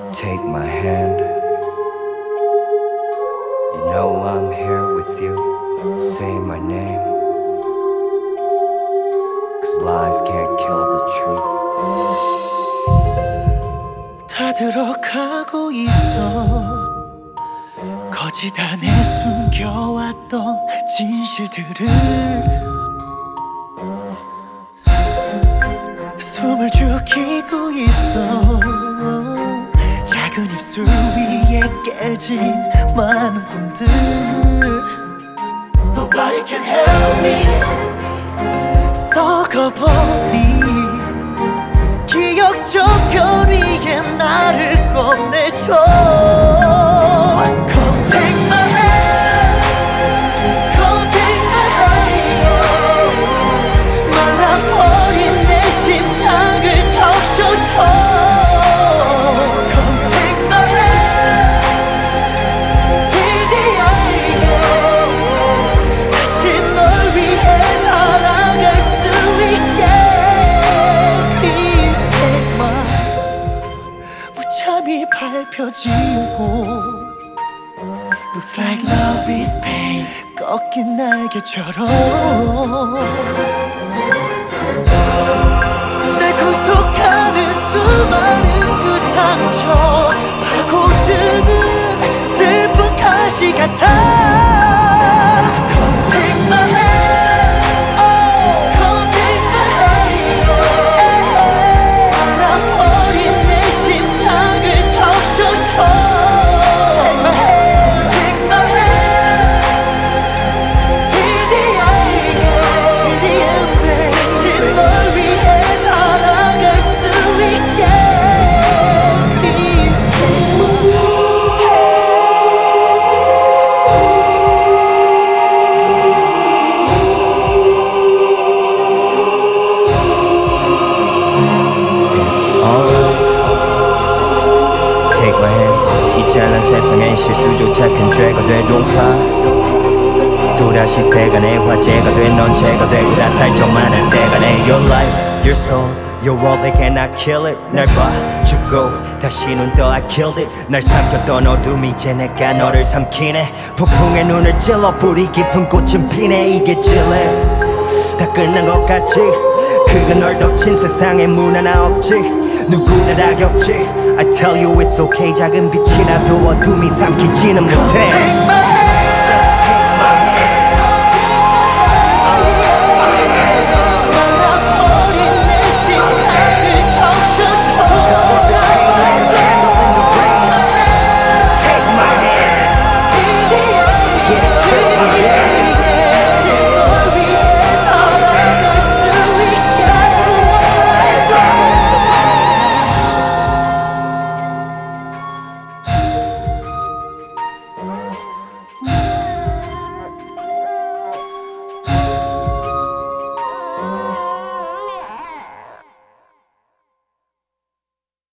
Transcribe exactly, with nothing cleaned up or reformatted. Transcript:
Take my hand. You know I'm here with you. Say my name. Cause lies can't kill the truth. 다 들어가고 있어. 거짓 안에 숨겨왔던 진실들을 숨을 죽이고 있어. 작은 입술 위에 깨진 많은 꿈들. Nobody can help me. 썩어버린 기억 저편 위에 나를 꺼내줘. Come take my hand, come take my hand. 말라버린 내 심장을 적셔줘. Come take my hand, till the end. 다시 널 위해 살아갈 수 있게. Please take my 무참히 밟혀진 곳. Looks like love is pain. 꺾인 날개처럼 날 구속하는 수많은 그 상처. 파고드는 슬픈 가시 같아. Come take my hand, oh, come take my hand. 말라버린 내 심장을 적셔줘. Take my hand, take my hand. Till the end, till the end, baby. 다시 널 위해 살아갈 수 있게. Please take my It's alright. Take my hand. 이 잘난 세상엔 실수조차 큰 죄가 돼. Don't cry. 또다시 세간의 화제가 돼. 넌 죄가 되고 나 살쪄만한 때가 내. Your life, your soul, your world, they cannot kill it. 날 봐주고 다시 눈 떠. I killed it. 날 삼켰던 어둠 이제 내가 너를 삼키네. 폭풍에 눈을 찔러 불이 깊은 꽃은 피네. 이게 질래 다 끝난 것 같지. 그가 널 덮친 세상에 문 하나 없지. 누구나 다 겪지. I tell you it's okay. 작은 빛이라도 어둠이 삼키지는 못해. take my